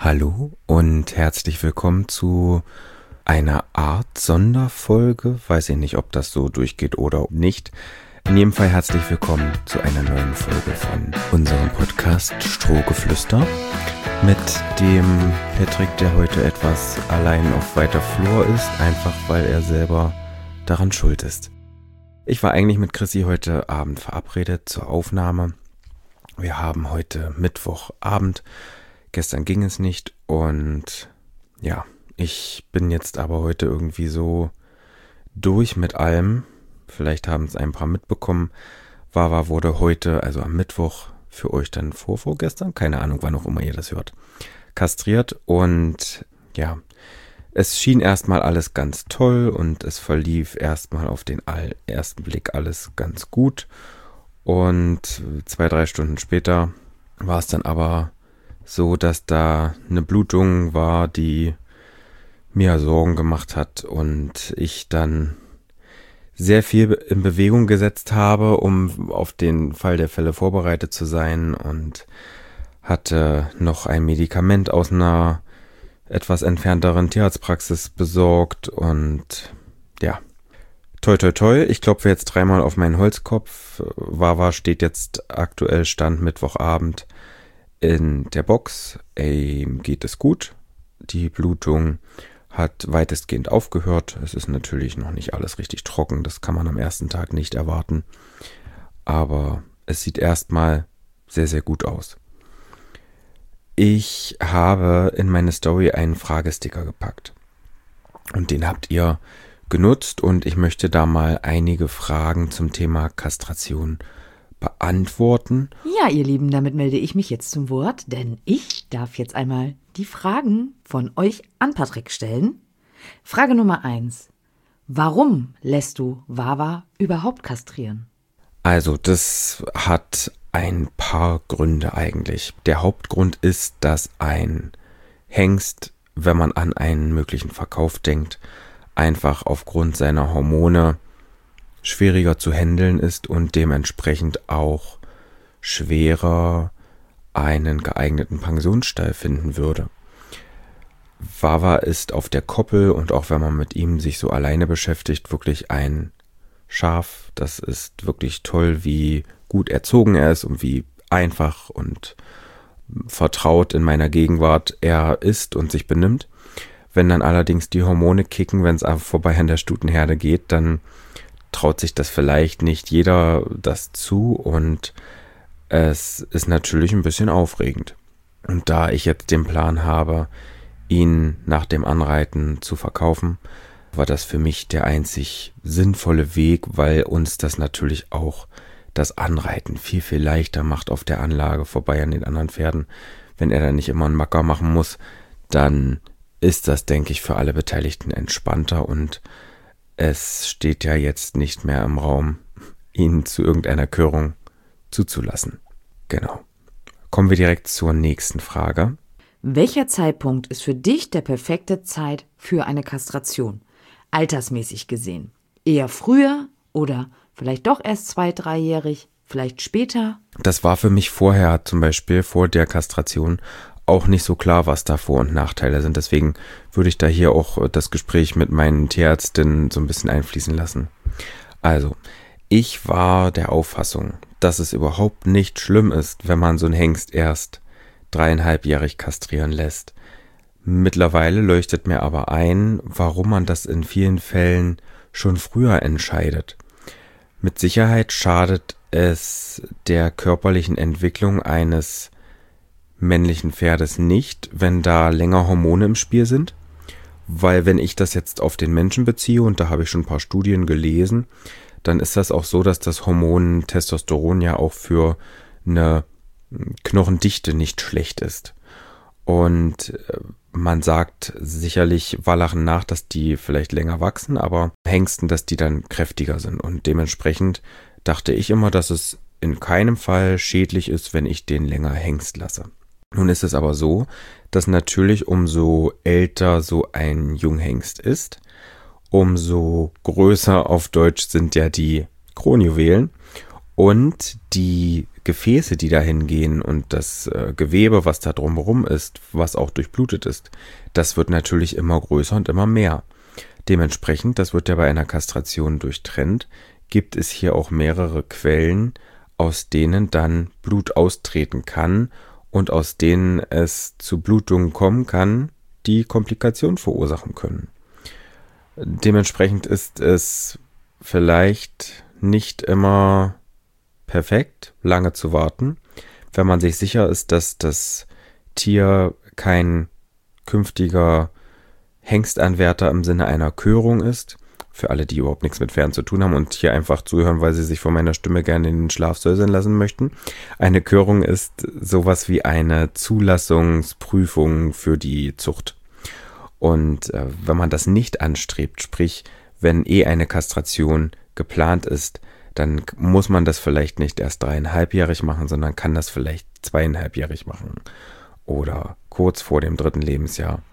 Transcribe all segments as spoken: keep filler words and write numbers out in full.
Hallo und herzlich willkommen zu einer Art Sonderfolge. Weiß ich nicht, ob das so durchgeht oder nicht. In jedem Fall herzlich willkommen zu einer neuen Folge von unserem Podcast Strohgeflüster mit dem Patrick, der heute etwas allein auf weiter Flur ist, einfach weil er selber daran schuld ist. Ich war eigentlich mit Chrissy heute Abend verabredet zur Aufnahme. Wir haben heute Mittwochabend. Gestern ging es nicht und ja, ich bin jetzt aber heute irgendwie so durch mit allem. Vielleicht haben es ein paar mitbekommen. Wawa wurde heute, also am Mittwoch, für euch dann vor, vorgestern, keine Ahnung, wann auch immer ihr das hört, kastriert. Und ja, es schien erstmal alles ganz toll und es verlief erstmal auf den all- ersten Blick alles ganz gut. Und zwei, drei Stunden später war es dann aber so, dass da eine Blutung war, die mir Sorgen gemacht hat und ich dann sehr viel in Bewegung gesetzt habe, um auf den Fall der Fälle vorbereitet zu sein, und hatte noch ein Medikament aus einer etwas entfernteren Tierarztpraxis besorgt und ja, toi toi toi, ich klopfe jetzt dreimal auf meinen Holzkopf. Wawa steht jetzt aktuell Stand Mittwochabend in der Box. Ihm geht es gut. Die Blutung hat weitestgehend aufgehört. Es ist natürlich noch nicht alles richtig trocken. Das kann man am ersten Tag nicht erwarten. Aber es sieht erstmal sehr, sehr gut aus. Ich habe in meine Story einen Fragesticker gepackt. Und den habt ihr genutzt. Und ich möchte da mal einige Fragen zum Thema Kastration beantworten. Ja, ihr Lieben, damit melde ich mich jetzt zum Wort, denn ich darf jetzt einmal die Fragen von euch an Patrick stellen. Frage Nummer eins. Warum lässt du Wawa überhaupt kastrieren? Also, das hat ein paar Gründe eigentlich. Der Hauptgrund ist, dass ein Hengst, wenn man an einen möglichen Verkauf denkt, einfach aufgrund seiner Hormone schwieriger zu handeln ist und dementsprechend auch schwerer einen geeigneten Pensionsstall finden würde. Wawa ist auf der Koppel und auch wenn man mit ihm sich so alleine beschäftigt, wirklich ein Schaf. Das ist wirklich toll, wie gut erzogen er ist und wie einfach und vertraut in meiner Gegenwart er ist und sich benimmt. Wenn dann allerdings die Hormone kicken, wenn es einfach vorbei an der Stutenherde geht, dann traut sich das vielleicht nicht jeder das zu und es ist natürlich ein bisschen aufregend. Und da ich jetzt den Plan habe, ihn nach dem Anreiten zu verkaufen, war das für mich der einzig sinnvolle Weg, weil uns das natürlich auch das Anreiten viel, viel leichter macht auf der Anlage vorbei an den anderen Pferden. Wenn er dann nicht immer einen Macker machen muss, dann ist das, denke ich, für alle Beteiligten entspannter und es steht ja jetzt nicht mehr im Raum, ihn zu irgendeiner Körung zuzulassen. Genau. Kommen wir direkt zur nächsten Frage. Welcher Zeitpunkt ist für dich der perfekte Zeit für eine Kastration? Altersmäßig gesehen. Eher früher oder vielleicht doch erst zwei-, dreijährig, vielleicht später? Das war für mich vorher, zum Beispiel vor der Kastration, auch nicht so klar, was da Vor- und Nachteile sind. Deswegen würde ich da hier auch das Gespräch mit meinen Tierärztinnen so ein bisschen einfließen lassen. Also, ich war der Auffassung, dass es überhaupt nicht schlimm ist, wenn man so einen Hengst erst dreieinhalbjährig kastrieren lässt. Mittlerweile leuchtet mir aber ein, warum man das in vielen Fällen schon früher entscheidet. Mit Sicherheit schadet es der körperlichen Entwicklung eines männlichen Pferdes nicht, wenn da länger Hormone im Spiel sind, weil wenn ich das jetzt auf den Menschen beziehe, und da habe ich schon ein paar Studien gelesen, dann ist das auch so, dass das Hormon Testosteron ja auch für eine Knochendichte nicht schlecht ist. Und man sagt sicherlich Wallachen nach, dass die vielleicht länger wachsen, aber Hengsten, dass die dann kräftiger sind. Und dementsprechend dachte ich immer, dass es in keinem Fall schädlich ist, wenn ich den länger Hengst lasse. Nun ist es aber so, dass natürlich umso älter so ein Junghengst ist, umso größer auf Deutsch sind ja die Kronjuwelen und die Gefäße, die dahin gehen und das äh, Gewebe, was da drumherum ist, was auch durchblutet ist, das wird natürlich immer größer und immer mehr. Dementsprechend, das wird ja bei einer Kastration durchtrennt, gibt es hier auch mehrere Quellen, aus denen dann Blut austreten kann und aus denen es zu Blutungen kommen kann, die Komplikationen verursachen können. Dementsprechend ist es vielleicht nicht immer perfekt, lange zu warten, wenn man sich sicher ist, dass das Tier kein künftiger Hengstanwärter im Sinne einer Körung ist. Für alle, die überhaupt nichts mit Pferden zu tun haben und hier einfach zuhören, weil sie sich von meiner Stimme gerne in den Schlaf säuseln lassen möchten. Eine Körung ist sowas wie eine Zulassungsprüfung für die Zucht. Und äh, wenn man das nicht anstrebt, sprich, wenn eh eine Kastration geplant ist, dann muss man das vielleicht nicht erst dreieinhalbjährig machen, sondern kann das vielleicht zweieinhalbjährig machen oder kurz vor dem dritten Lebensjahr.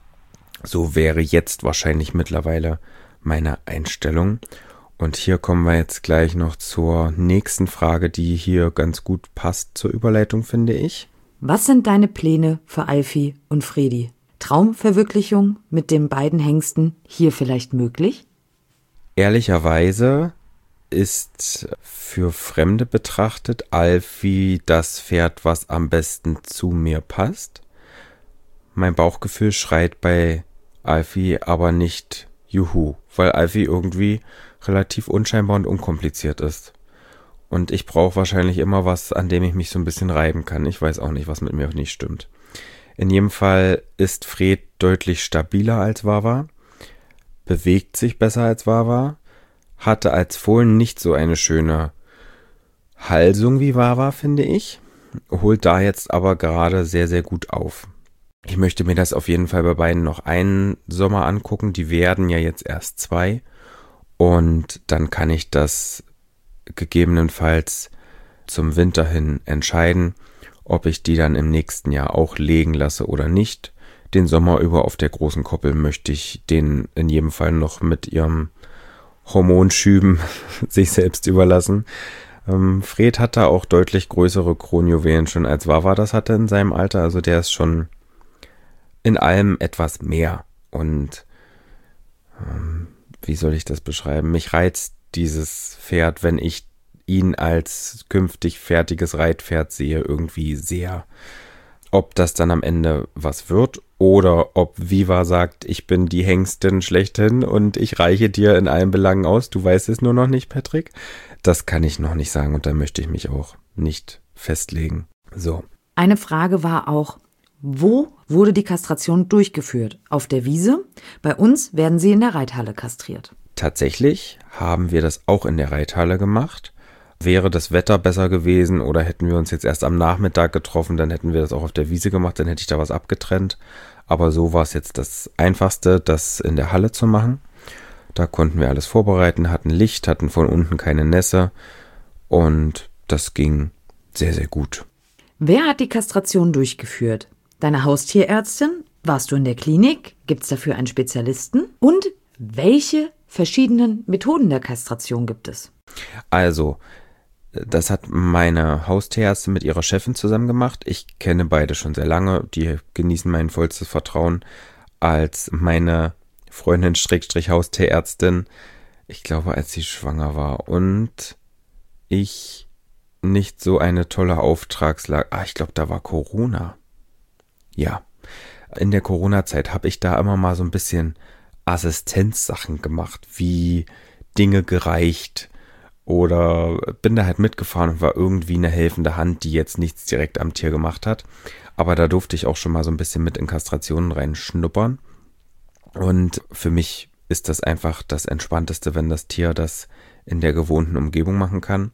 So wäre jetzt wahrscheinlich mittlerweile meine Einstellung. Und hier kommen wir jetzt gleich noch zur nächsten Frage, die hier ganz gut passt zur Überleitung, finde ich. Was sind deine Pläne für Alfie und Fredi? Traumverwirklichung mit den beiden Hengsten hier vielleicht möglich? Ehrlicherweise ist für Fremde betrachtet Alfie das Pferd, was am besten zu mir passt. Mein Bauchgefühl schreit bei Alfie aber nicht Juhu, weil Alfie irgendwie relativ unscheinbar und unkompliziert ist. Und ich brauche wahrscheinlich immer was, an dem ich mich so ein bisschen reiben kann. Ich weiß auch nicht, was mit mir nicht stimmt. In jedem Fall ist Fred deutlich stabiler als Wawa, bewegt sich besser als Wawa, hatte als Fohlen nicht so eine schöne Halsung wie Wawa, finde ich, holt da jetzt aber gerade sehr, sehr gut auf. Ich möchte mir das auf jeden Fall bei beiden noch einen Sommer angucken. Die werden ja jetzt erst zwei. Und dann kann ich das gegebenenfalls zum Winter hin entscheiden, ob ich die dann im nächsten Jahr auch legen lasse oder nicht. Den Sommer über auf der großen Koppel möchte ich den in jedem Fall noch mit ihrem Hormonschüben sich selbst überlassen. Ähm, Fred hat da auch deutlich größere Kronjuwelen schon als Wawa das hatte in seinem Alter. Also der ist schon in allem etwas mehr. Und ähm, wie soll ich das beschreiben? Mich reizt dieses Pferd, wenn ich ihn als künftig fertiges Reitpferd sehe, irgendwie sehr. Ob das dann am Ende was wird oder ob Viva sagt, ich bin die Hengstin schlechthin und ich reiche dir in allen Belangen aus. Du weißt es nur noch nicht, Patrick. Das kann ich noch nicht sagen und da möchte ich mich auch nicht festlegen. So. Eine Frage war auch, wo wurde die Kastration durchgeführt? Auf der Wiese? Bei uns werden sie in der Reithalle kastriert. Tatsächlich haben wir das auch in der Reithalle gemacht. Wäre das Wetter besser gewesen oder hätten wir uns jetzt erst am Nachmittag getroffen, dann hätten wir das auch auf der Wiese gemacht, dann hätte ich da was abgetrennt. Aber so war es jetzt das Einfachste, das in der Halle zu machen. Da konnten wir alles vorbereiten, hatten Licht, hatten von unten keine Nässe und das ging sehr, sehr gut. Wer hat die Kastration durchgeführt? Deine Haustierärztin? Warst du in der Klinik? Gibt es dafür einen Spezialisten? Und welche verschiedenen Methoden der Kastration gibt es? Also, das hat meine Haustierärztin mit ihrer Chefin zusammen gemacht. Ich kenne beide schon sehr lange. Die genießen mein vollstes Vertrauen als meine Freundin Schrägstrich Haustierärztin. Ich glaube, als sie schwanger war und ich nicht so eine tolle Auftragslage. Ah, ich glaube, da war Corona. Ja, in der Corona-Zeit habe ich da immer mal so ein bisschen Assistenzsachen gemacht, wie Dinge gereicht oder bin da halt mitgefahren und war irgendwie eine helfende Hand, die jetzt nichts direkt am Tier gemacht hat. Aber da durfte ich auch schon mal so ein bisschen mit in Kastrationen reinschnuppern. Und für mich ist das einfach das Entspannteste, wenn das Tier das in der gewohnten Umgebung machen kann.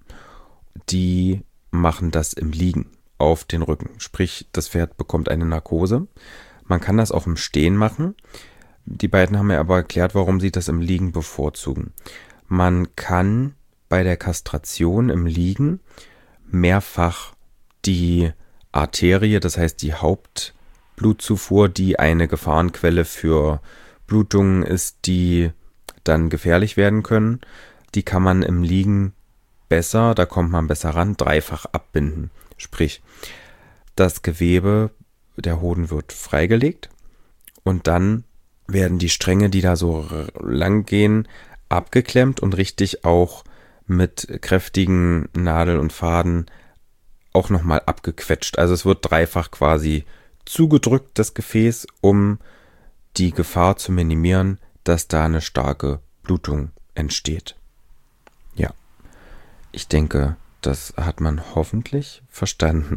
Die machen das im Liegen auf den Rücken. Sprich, das Pferd bekommt eine Narkose. Man kann das auch im Stehen machen. Die beiden haben mir aber erklärt, warum sie das im Liegen bevorzugen. Man kann bei der Kastration im Liegen mehrfach die Arterie, das heißt die Hauptblutzufuhr, die eine Gefahrenquelle für Blutungen ist, die dann gefährlich werden können, die kann man im Liegen besser, da kommt man besser ran, dreifach abbinden. Sprich, das Gewebe der Hoden wird freigelegt und dann werden die Stränge, die da so lang gehen, abgeklemmt und richtig auch mit kräftigen Nadel und Faden auch nochmal abgequetscht. Also es wird dreifach quasi zugedrückt, das Gefäß, um die Gefahr zu minimieren, dass da eine starke Blutung entsteht. Ja, ich denke, das hat man hoffentlich verstanden.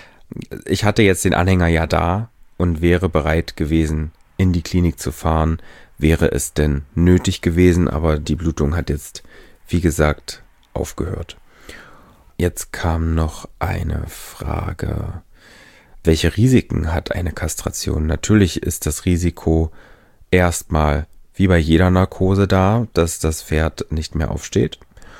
Ich hatte jetzt den Anhänger ja da und wäre bereit gewesen, in die Klinik zu fahren, wäre es denn nötig gewesen, aber die Blutung hat jetzt, wie gesagt, aufgehört. Jetzt kam noch eine Frage. Welche Risiken hat eine Kastration? Natürlich ist das Risiko erstmal wie bei jeder Narkose da, dass das Pferd nicht mehr aufsteht.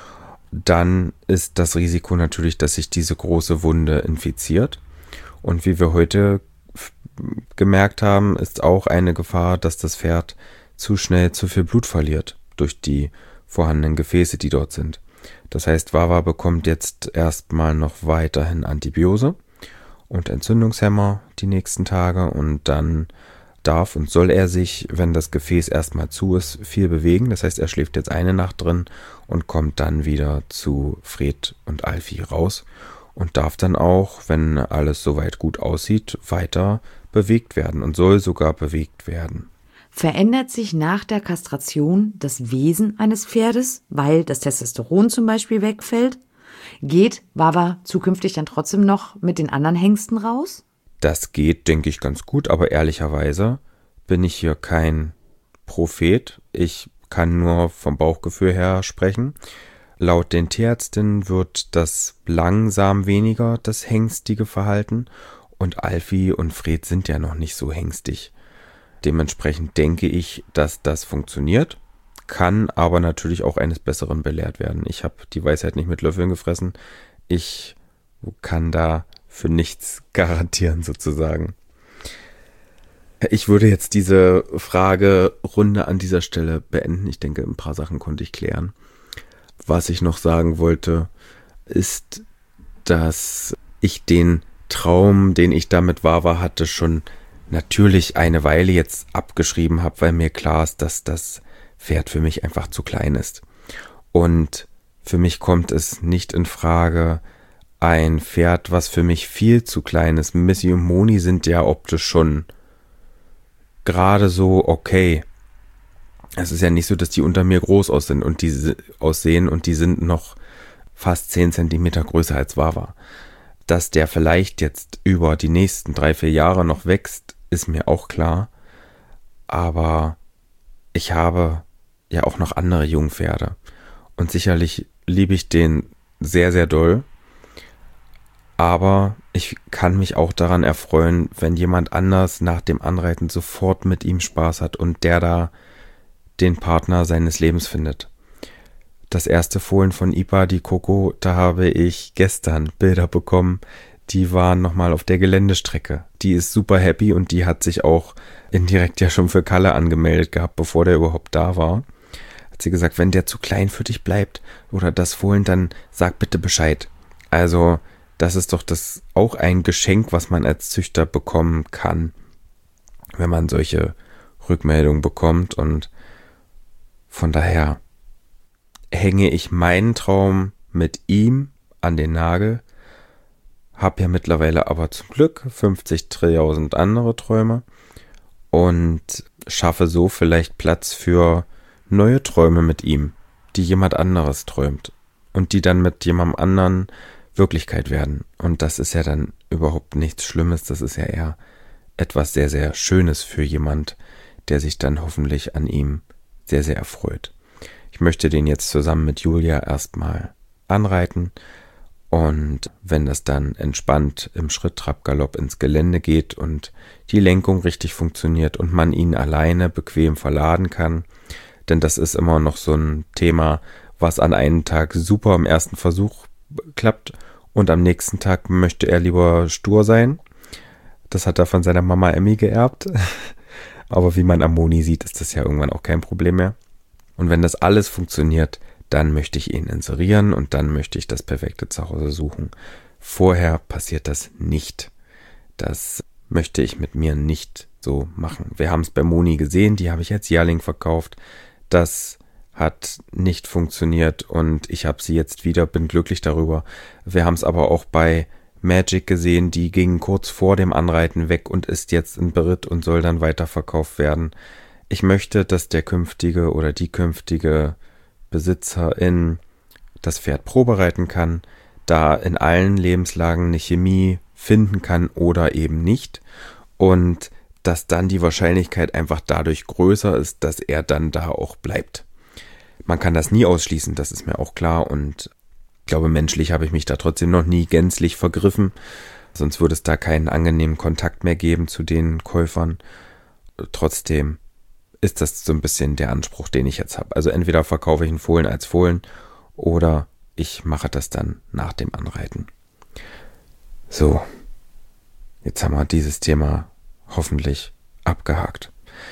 Dann ist das Risiko natürlich, dass sich diese große Wunde infiziert. Und wie wir heute f- gemerkt haben, ist auch eine Gefahr, dass das Pferd zu schnell zu viel Blut verliert durch die vorhandenen Gefäße, die dort sind. Das heißt, Wawa bekommt jetzt erstmal noch weiterhin Antibiose und Entzündungshemmer die nächsten Tage und dann darf und soll er sich, wenn das Gefäß erstmal zu ist, viel bewegen. Das heißt, er schläft jetzt eine Nacht drin und kommt dann wieder zu Fred und Alfie raus und darf dann auch, wenn alles soweit gut aussieht, weiter bewegt werden und soll sogar bewegt werden. Verändert sich nach der Kastration das Wesen eines Pferdes, weil das Testosteron zum Beispiel wegfällt? Geht Wawa zukünftig dann trotzdem noch mit den anderen Hengsten raus? Das geht, denke ich, ganz gut, aber ehrlicherweise bin ich hier kein Prophet. Ich kann nur vom Bauchgefühl her sprechen. Laut den Tierärztinnen wird das langsam weniger, das hängstige Verhalten. Und Alfie und Fred sind ja noch nicht so hängstig. Dementsprechend denke ich, dass das funktioniert, kann aber natürlich auch eines Besseren belehrt werden. Ich habe die Weisheit nicht mit Löffeln gefressen. Ich kann da für nichts garantieren sozusagen. Ich würde jetzt diese Fragerunde an dieser Stelle beenden. Ich denke, ein paar Sachen konnte ich klären. Was ich noch sagen wollte, ist, dass ich den Traum, den ich da mit Wawa hatte, schon natürlich eine Weile jetzt abgeschrieben habe, weil mir klar ist, dass das Pferd für mich einfach zu klein ist. Und für mich kommt es nicht in Frage, ein Pferd, was für mich viel zu klein ist. Missy und Moni sind ja optisch schon gerade so okay. Es ist ja nicht so, dass die unter mir groß aussehen und die aussehen und die sind noch fast zehn Zentimeter größer als Wawa. Dass der vielleicht jetzt über die nächsten drei, vier Jahre noch wächst, ist mir auch klar. Aber ich habe ja auch noch andere Jungpferde. Und sicherlich liebe ich den sehr, sehr doll. Aber ich kann mich auch daran erfreuen, wenn jemand anders nach dem Anreiten sofort mit ihm Spaß hat und der da den Partner seines Lebens findet. Das erste Fohlen von Ipa, die Coco, da habe ich gestern Bilder bekommen, die waren nochmal auf der Geländestrecke. Die ist super happy und die hat sich auch indirekt ja schon für Kalle angemeldet gehabt, bevor der überhaupt da war. Hat sie gesagt, wenn der zu klein für dich bleibt oder das Fohlen, dann sag bitte Bescheid. Also das ist doch das auch ein Geschenk, was man als Züchter bekommen kann, wenn man solche Rückmeldungen bekommt. Und von daher hänge ich meinen Traum mit ihm an den Nagel, habe ja mittlerweile aber zum Glück fünfzigtausend andere Träume und schaffe so vielleicht Platz für neue Träume mit ihm, die jemand anderes träumt und die dann mit jemandem anderen Wirklichkeit werden. Und das ist ja dann überhaupt nichts Schlimmes, das ist ja eher etwas sehr, sehr Schönes für jemand, der sich dann hoffentlich an ihm sehr, sehr erfreut. Ich möchte den jetzt zusammen mit Julia erstmal anreiten und wenn das dann entspannt im Schritt, Trab, Galopp ins Gelände geht und die Lenkung richtig funktioniert und man ihn alleine bequem verladen kann, denn das ist immer noch so ein Thema, was an einem Tag super im ersten Versuch klappt und am nächsten Tag möchte er lieber stur sein. Das hat er von seiner Mama Emmy geerbt, aber wie man am Moni sieht, ist das ja irgendwann auch kein Problem mehr. Und wenn das alles funktioniert, dann möchte ich ihn inserieren und dann möchte ich das perfekte Zuhause suchen. Vorher passiert das nicht. Das möchte ich mit mir nicht so machen. Wir haben es bei Moni gesehen, die habe ich als Jährling verkauft. Das hat nicht funktioniert und ich habe sie jetzt wieder, bin glücklich darüber. Wir haben es aber auch bei Magic gesehen, die ging kurz vor dem Anreiten weg und ist jetzt in Beritt und soll dann weiterverkauft werden. Ich möchte, dass der künftige oder die künftige Besitzerin das Pferd probereiten kann, da in allen Lebenslagen eine Chemie finden kann oder eben nicht und dass dann die Wahrscheinlichkeit einfach dadurch größer ist, dass er dann da auch bleibt. Man kann das nie ausschließen, das ist mir auch klar und ich glaube, menschlich habe ich mich da trotzdem noch nie gänzlich vergriffen, sonst würde es da keinen angenehmen Kontakt mehr geben zu den Käufern. Trotzdem ist das so ein bisschen der Anspruch, den ich jetzt habe. Also entweder verkaufe ich einen Fohlen als Fohlen oder ich mache das dann nach dem Anreiten. So, jetzt haben wir dieses Thema hoffentlich abgehakt.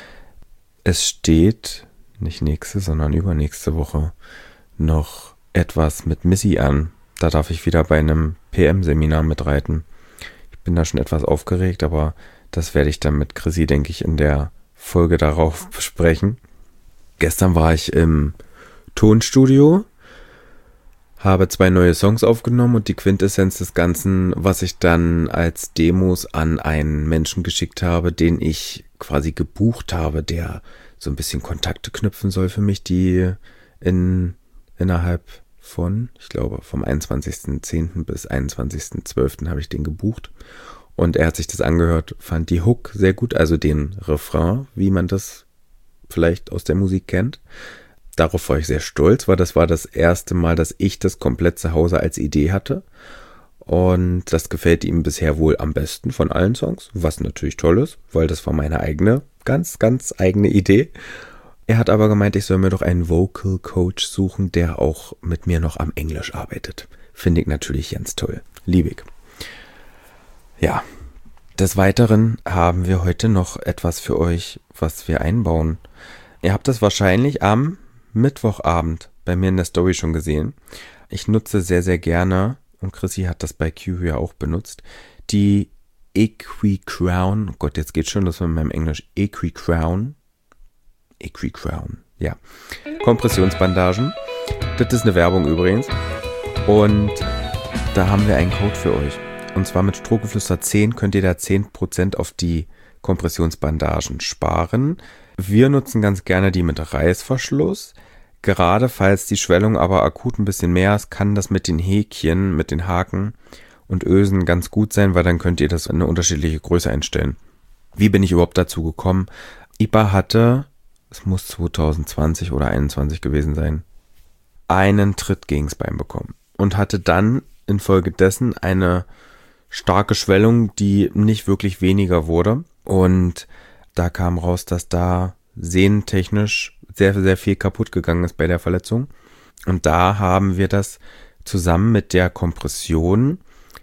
Es steht nicht nächste, sondern übernächste Woche noch etwas mit Missy an. Da darf ich wieder bei einem P M-Seminar mitreiten. Ich bin da schon etwas aufgeregt, aber das werde ich dann mit Chrissy, denke ich, in der Folge darauf besprechen. Gestern war ich im Tonstudio, habe zwei neue Songs aufgenommen und die Quintessenz des Ganzen, was ich dann als Demos an einen Menschen geschickt habe, den ich quasi gebucht habe, der so ein bisschen Kontakte knüpfen soll für mich, die in innerhalb von, ich glaube, vom einundzwanzigsten zehnten bis einundzwanzigsten zwölften habe ich den gebucht. Und er hat sich das angehört, fand die Hook sehr gut, also den Refrain, wie man das vielleicht aus der Musik kennt. Darauf war ich sehr stolz, weil das war das erste Mal, dass ich das komplett zu Hause als Idee hatte. Und das gefällt ihm bisher wohl am besten von allen Songs, was natürlich toll ist, weil das war meine eigene, ganz, ganz eigene Idee. Er hat aber gemeint, ich soll mir doch einen Vocal Coach suchen, der auch mit mir noch am Englisch arbeitet. Finde ich natürlich ganz toll. Liebig. Ja, des Weiteren haben wir heute noch etwas für euch, was wir einbauen. Ihr habt das wahrscheinlich am Mittwochabend bei mir in der Story schon gesehen. Ich nutze sehr, sehr gerne, und Chrissy hat das bei Q ja auch benutzt, die EquiCrown, oh Gott, jetzt geht's schon, das war in meinem Englisch, EquiCrown, EquiCrown, ja, Kompressionsbandagen. Das ist eine Werbung übrigens. Und da haben wir einen Code für euch. Und zwar mit Strohgeflüster zehn könnt ihr da zehn Prozent auf die Kompressionsbandagen sparen. Wir nutzen ganz gerne die mit Reißverschluss. Gerade falls die Schwellung aber akut ein bisschen mehr ist, kann das mit den Häkchen, mit den Haken und Ösen ganz gut sein, weil dann könnt ihr das in eine unterschiedliche Größe einstellen. Wie bin ich überhaupt dazu gekommen? Ipa hatte, es muss zwanzig zwanzig oder einundzwanzig gewesen sein, einen Tritt gegens Bein bekommen und hatte dann infolgedessen eine starke Schwellung, die nicht wirklich weniger wurde. Und da kam raus, dass da sehnentechnisch sehr, sehr viel kaputt gegangen ist bei der Verletzung. Und da haben wir das zusammen mit der Kompression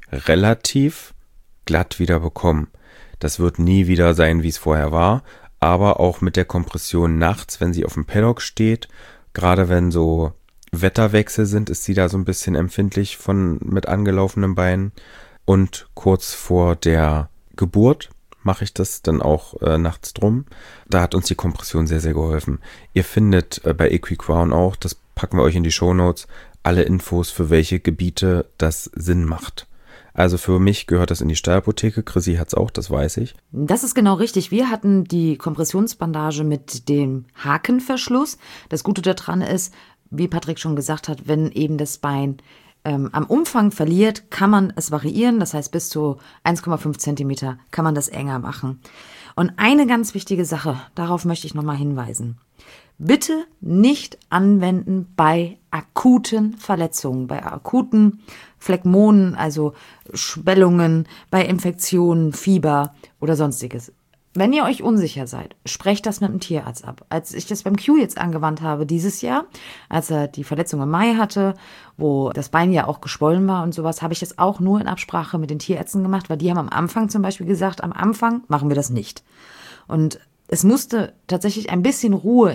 relativ glatt wieder bekommen. Das wird nie wieder sein, wie es vorher war. Aber auch mit der Kompression nachts, wenn sie auf dem Paddock steht, gerade wenn so Wetterwechsel sind, ist sie da so ein bisschen empfindlich von mit angelaufenen Beinen. Und kurz vor der Geburt mache ich das dann auch äh, nachts drum. Da hat uns die Kompression sehr, sehr geholfen. Ihr findet äh, bei EquiCrown auch, das packen wir euch in die Shownotes, alle Infos, für welche Gebiete das Sinn macht. Also für mich gehört das in die Stallapotheke. Chrissy hat's auch, das weiß ich. Das ist genau richtig. Wir hatten die Kompressionsbandage mit dem Hakenverschluss. Das Gute daran ist, wie Patrick schon gesagt hat, wenn eben das Bein ähm, am Umfang verliert, kann man es variieren. Das heißt, bis zu eins Komma fünf Zentimeter kann man das enger machen. Und eine ganz wichtige Sache, darauf möchte ich nochmal hinweisen. Bitte nicht anwenden bei akuten Verletzungen, bei akuten Phlegmonen, also Schwellungen, bei Infektionen, Fieber oder sonstiges. Wenn ihr euch unsicher seid, sprecht das mit dem Tierarzt ab. Als ich das beim Q jetzt angewandt habe dieses Jahr, als er die Verletzung im Mai hatte, wo das Bein ja auch geschwollen war und sowas, habe ich das auch nur in Absprache mit den Tierärzten gemacht, weil die haben am Anfang zum Beispiel gesagt, am Anfang machen wir das nicht. Und es musste tatsächlich ein bisschen Ruhe ins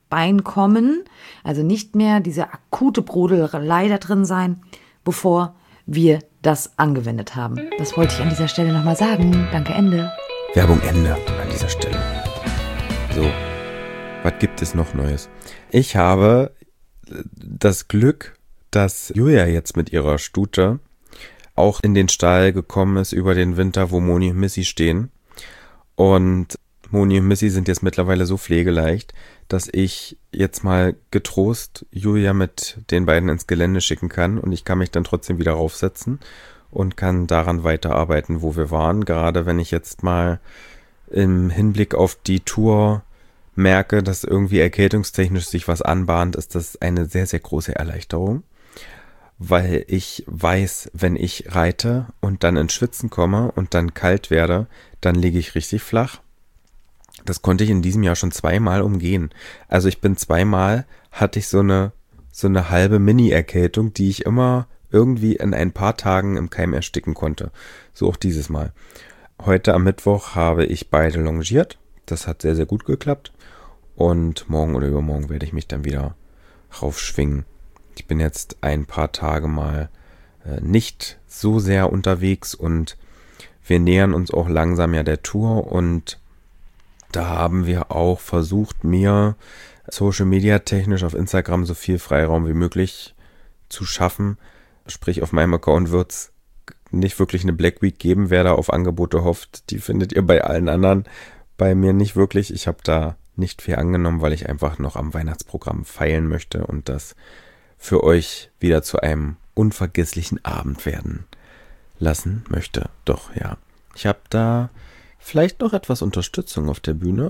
Bein kommen, also nicht mehr diese akute Brodelei da drin sein, bevor wir das angewendet haben. Das wollte ich an dieser Stelle nochmal sagen. Danke, Ende. Werbung Ende an dieser Stelle. So, was gibt es noch Neues? Ich habe das Glück, dass Julia jetzt mit ihrer Stute auch in den Stall gekommen ist über den Winter, wo Moni und Missy stehen. Und Moni und Missy sind jetzt mittlerweile so pflegeleicht, dass ich jetzt mal getrost Julia mit den beiden ins Gelände schicken kann und ich kann mich dann trotzdem wieder raufsetzen und kann daran weiterarbeiten, wo wir waren. Gerade wenn ich jetzt mal im Hinblick auf die Tour merke, dass irgendwie erkältungstechnisch sich was anbahnt, ist das eine sehr, sehr große Erleichterung, weil ich weiß, wenn ich reite und dann ins Schwitzen komme und dann kalt werde, dann liege ich richtig flach. Das konnte ich in diesem Jahr schon zweimal umgehen. Also ich bin zweimal, hatte ich so eine, so eine halbe Mini-Erkältung, die ich immer irgendwie in ein paar Tagen im Keim ersticken konnte. So auch dieses Mal. Heute am Mittwoch habe ich beide longiert. Das hat sehr, sehr gut geklappt. Und morgen oder übermorgen werde ich mich dann wieder raufschwingen. Ich bin jetzt ein paar Tage mal äh, nicht so sehr unterwegs und wir nähern uns auch langsam ja der Tour und da haben wir auch versucht, mir Social Media technisch auf Instagram so viel Freiraum wie möglich zu schaffen. Sprich, auf meinem Account wird es nicht wirklich eine Black Week geben, wer da auf Angebote hofft. Die findet ihr bei allen anderen. Bei mir nicht wirklich. Ich habe da nicht viel angenommen, weil ich einfach noch am Weihnachtsprogramm feilen möchte und das für euch wieder zu einem unvergesslichen Abend werden lassen möchte. Doch, ja. Ich habe da vielleicht noch etwas Unterstützung auf der Bühne.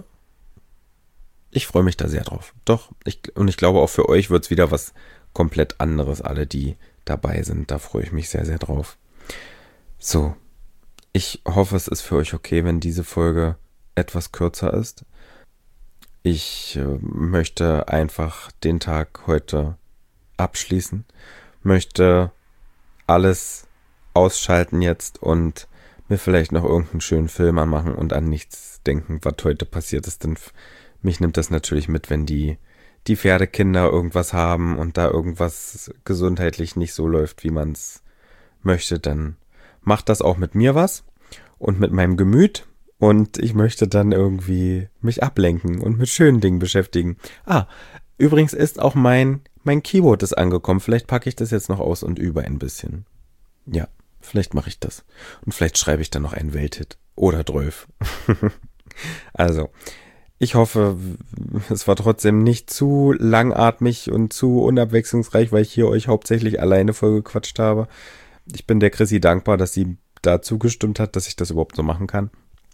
Ich freue mich da sehr drauf. Doch, ich, und ich glaube auch für euch wird es wieder was komplett anderes, alle, die dabei sind. Da freue ich mich sehr, sehr drauf. So, ich hoffe, es ist für euch okay, wenn diese Folge etwas kürzer ist. Ich äh, möchte einfach den Tag heute abschließen, möchte alles ausschalten jetzt und mir vielleicht noch irgendeinen schönen Film anmachen und an nichts denken, was heute passiert ist. Denn mich nimmt das natürlich mit, wenn die, die Pferdekinder irgendwas haben und da irgendwas gesundheitlich nicht so läuft, wie man es möchte, dann macht das auch mit mir was und mit meinem Gemüt. Und ich möchte dann irgendwie mich ablenken und mit schönen Dingen beschäftigen. Ah, übrigens ist auch mein, mein Keyboard ist angekommen. Vielleicht packe ich das jetzt noch aus und übe ein bisschen. Ja, vielleicht mache ich das. Und vielleicht schreibe ich dann noch einen Welthit. Oder Drölf. Also, ich hoffe, es war trotzdem nicht zu langatmig und zu unabwechslungsreich, weil ich hier euch hauptsächlich alleine vollgequatscht habe. Ich bin der Chrissy dankbar, dass sie da zugestimmt hat, dass ich das überhaupt so machen kann.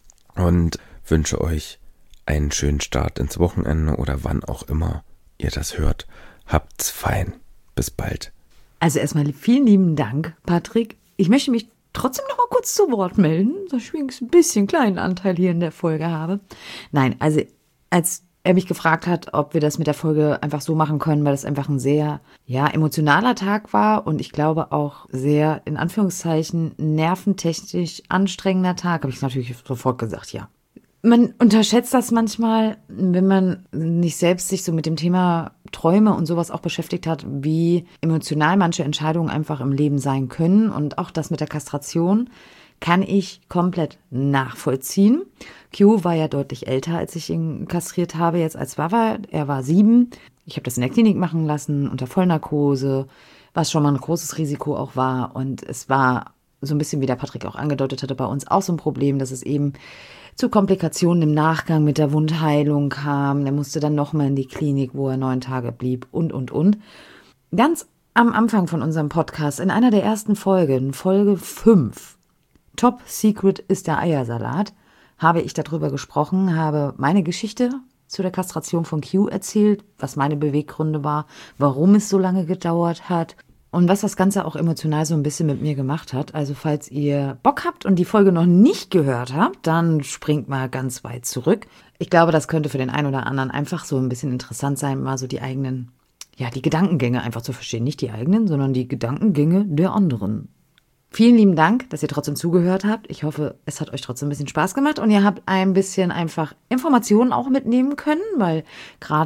Und wünsche euch einen schönen Start ins Wochenende oder wann auch immer ihr das hört. Habt's fein. Bis bald. Also erstmal vielen lieben Dank, Patrick. Ich möchte mich trotzdem noch mal kurz zu Wort melden, dass ich ein bisschen kleinen Anteil hier in der Folge habe. Nein, also als er mich gefragt hat, ob wir das mit der Folge einfach so machen können, weil das einfach ein sehr, ja, emotionaler Tag war und ich glaube auch sehr, in Anführungszeichen, nerventechnisch anstrengender Tag, habe ich natürlich sofort gesagt, ja. Man unterschätzt das manchmal, wenn man nicht selbst sich so mit dem Thema Träume und sowas auch beschäftigt hat, wie emotional manche Entscheidungen einfach im Leben sein können. Und auch das mit der Kastration kann ich komplett nachvollziehen. Q war ja deutlich älter, als ich ihn kastriert habe, jetzt als Wawa. Er war sieben. Ich habe das in der Klinik machen lassen, unter Vollnarkose, was schon mal ein großes Risiko auch war. Und es war so ein bisschen, wie der Patrick auch angedeutet hatte, bei uns auch so ein Problem, dass es eben zu Komplikationen im Nachgang mit der Wundheilung kam. Er musste dann nochmal in die Klinik, wo er neun Tage blieb und, und, und. Ganz am Anfang von unserem Podcast, in einer der ersten Folgen, Folge fünf, Top Secret ist der Eiersalat, habe ich darüber gesprochen, habe meine Geschichte zu der Kastration von Q erzählt, was meine Beweggründe war, warum es so lange gedauert hat und was das Ganze auch emotional so ein bisschen mit mir gemacht hat. Also falls ihr Bock habt und die Folge noch nicht gehört habt, dann springt mal ganz weit zurück. Ich glaube, das könnte für den einen oder anderen einfach so ein bisschen interessant sein, mal so die eigenen, ja, die Gedankengänge einfach zu verstehen. Nicht die eigenen, sondern die Gedankengänge der anderen. Vielen lieben Dank, dass ihr trotzdem zugehört habt. Ich hoffe, es hat euch trotzdem ein bisschen Spaß gemacht und ihr habt ein bisschen einfach Informationen auch mitnehmen können, weil gerade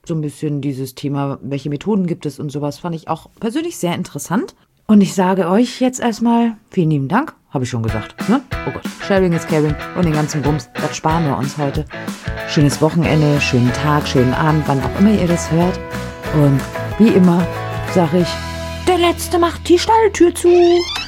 so ein bisschen dieses Thema, welche Methoden gibt es und sowas, fand ich auch persönlich sehr interessant. Und ich sage euch jetzt erstmal vielen lieben Dank, habe ich schon gesagt, ne? Oh Gott, Sharing is Caring und den ganzen Bums, das sparen wir uns heute. Schönes Wochenende, schönen Tag, schönen Abend, wann auch immer ihr das hört. Und wie immer sage ich, der Letzte macht die Stalltür zu.